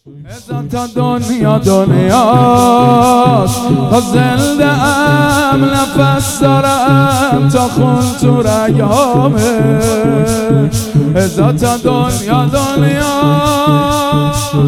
تا دنیا دنیاست، تا زنده ام نفس دارم، تا خون تو رگامه. تا دنیا دنیاست،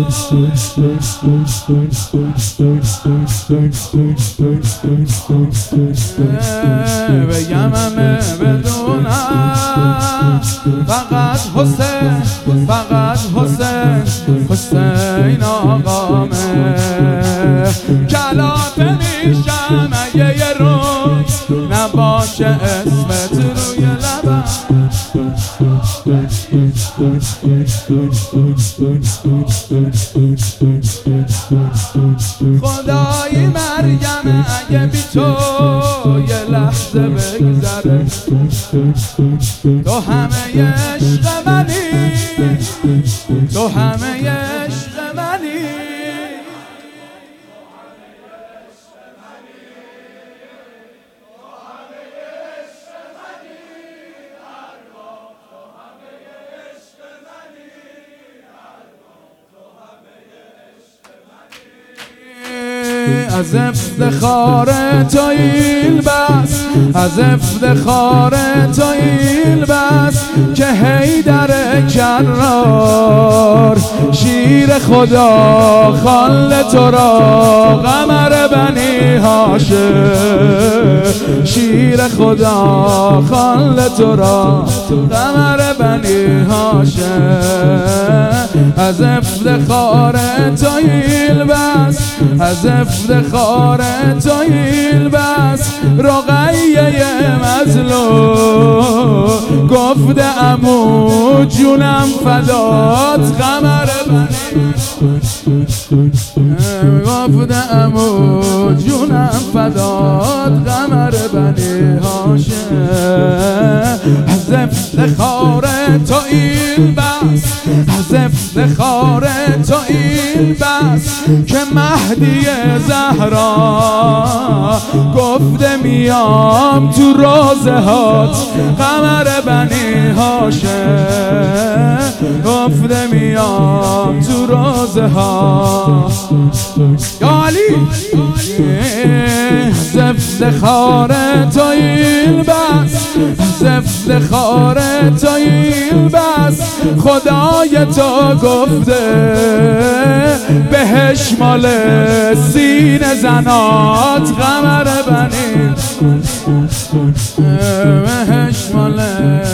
بگم همه بدونم فقط حسین، فقط حسین، حسین آقامه. کلافه میشم اگه یه روز نباشه اسمت روی لبم. خدایی مریم اگه بی تو یه لحظه بگذره، تو همه عشق منی، تو همه عشق منی. از افتخار تو ایل بس، از افتخار تو ایل بس که حیدر کرار شیر خدا خال تو را، قمر بنی هاشم شیر خدا خال تو را، قمر بنی هاشم. از افتخار تو ایل بس، از افتخار تو ایل بس رقیه مظلوم گفته عمو جونم فدات، قمر بنی گفته عمو جونم فدات، قمر بنی هاشم. از افتخار تو ایل بس، از افتخار تو ایل بس که مهدی زهرا گفته میام تو روزه هات، قمر بنی هاشم گفته میام تو روزه ها. یا علی از افتخار تو ایل بس، از افتخار تو ایل بس خدای تو گفته بهش مال سینه زنات، قمر بنی بهش مال